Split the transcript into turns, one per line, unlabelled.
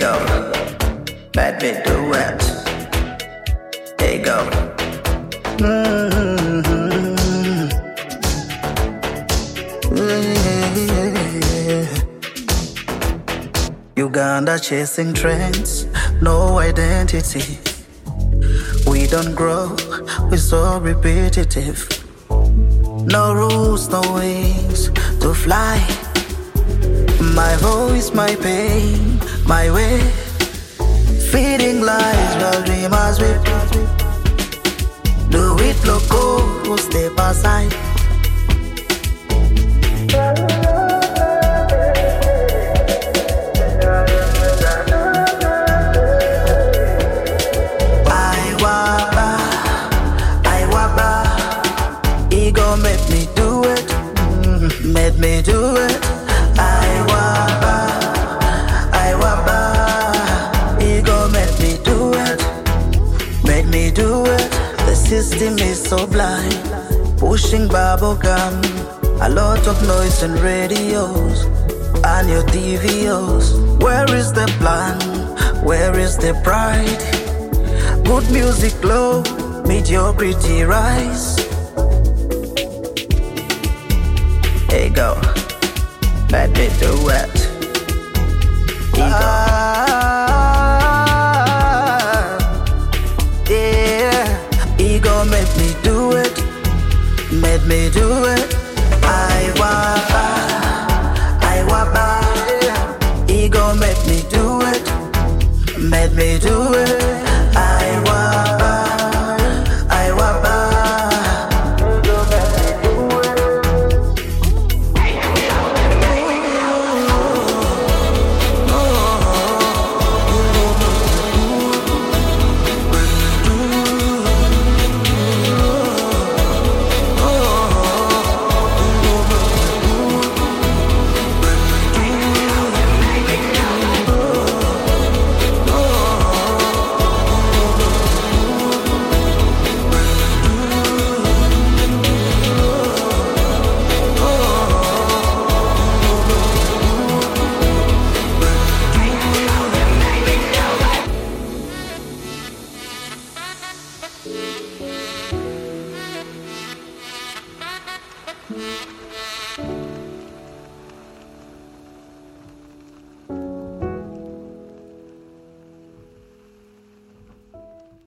go, let me do it. Hey go. Uganda chasing trends, no identity. We don't grow, we're so repetitive. No rules, no wings to fly. My voice, my pain, my way. Feeding lies while dreamers whip. Do it loco, step aside. Ego made me do it, made me do it. I waba. Ego made me do it, made me do it. The system is so blind, pushing bubble gum. A lot of noise in radios and your TVOs. Where is the plan? Where is the pride? Good music low, mediocrity rise. Hey go, let me do it.